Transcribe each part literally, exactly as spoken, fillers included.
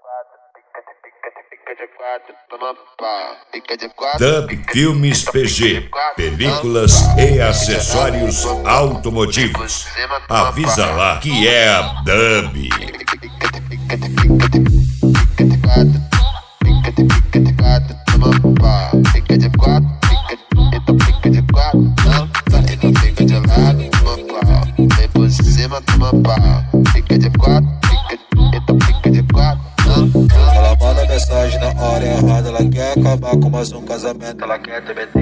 Dub Filmes P G, películas e acessórios automotivos. Avisa lá que é a Dub. Ela manda mensagem na hora errada, ela quer acabar com mais um casamento, ela quer T B T.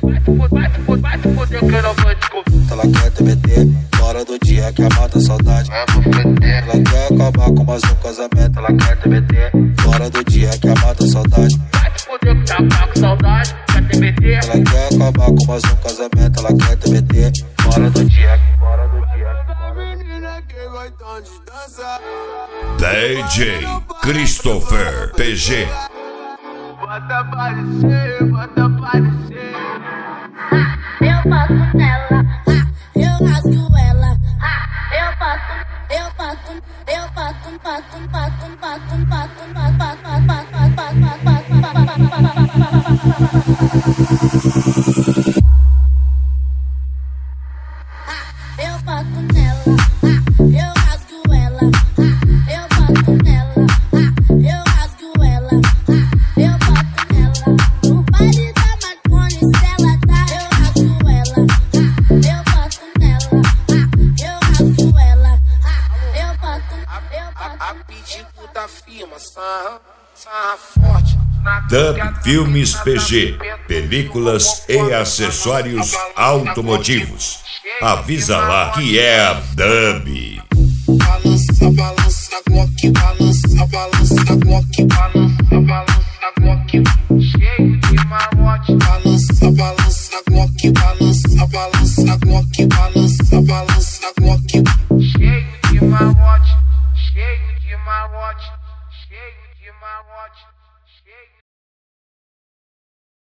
Ela quer T B T, fora do dia que a mata a saudade. Ela quer acabar com mais um casamento, ela quer T B T, fora do dia que a mata a saudade. Ela quer acabar com mais um casamento, ela quer T B T, fora do dia, fora do dia. D J Christopher P G. Bota aparecer, bota aparecer. Eu bato nela, eu rasgo ela. Eu bato, eu bato, eu bato, bato, bato, bato, bato, bato, bato, bato, eu bato nela, eu rasgo ela. Eu bato nela, eu rasgo ela. Eu bato nela, no baile da Marconi, se ela tá, eu rasgo ela. Eu bato nela, eu rasgo ela. Eu bato, eu bato. A pedido da firma, sarra, sarra forte. Dub Filmes P G, películas e acessórios automotivos. Avisa lá que é a Dub. Balança, balança, Glock, balança, balança, Glock, balança, balança, Glock, cheio de malote. Balança, balança, Glock, balança, balança, Glock, balança, balança, Glock, cheio de malote, cheio de malote, cheio de malote, cheio